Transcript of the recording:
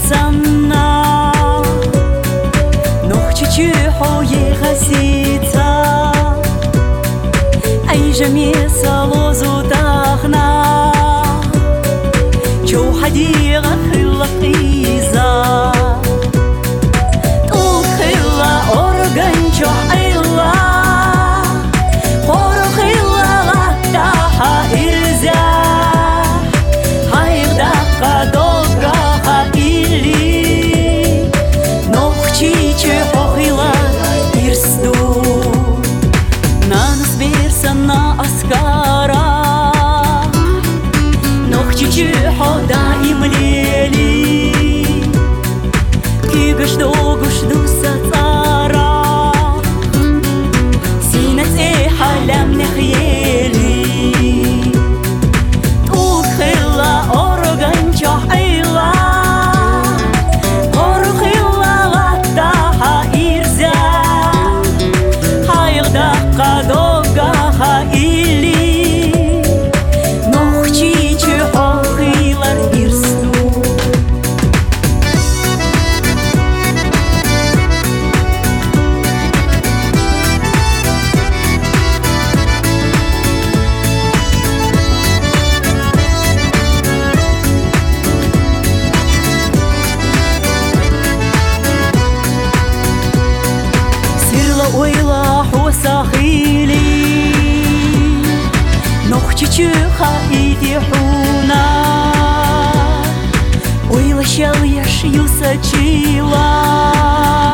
сана нохчичу хоехасица айжами салозу тахна чо хадига хилахиза тухила органчо айла порохила латаха ирзя хайда кадога хаили нохчичу хохила ирсду нанс берсана аскара нохчичу хода имлели кигшду гушду сацара синец халям нехели тухила органчо айла порохила латаха ирзя хайда кадога хаили нохчичу хохилар ирсду сирла ойла хосахили нохчичу хаити хуна ойла шал яш юсачила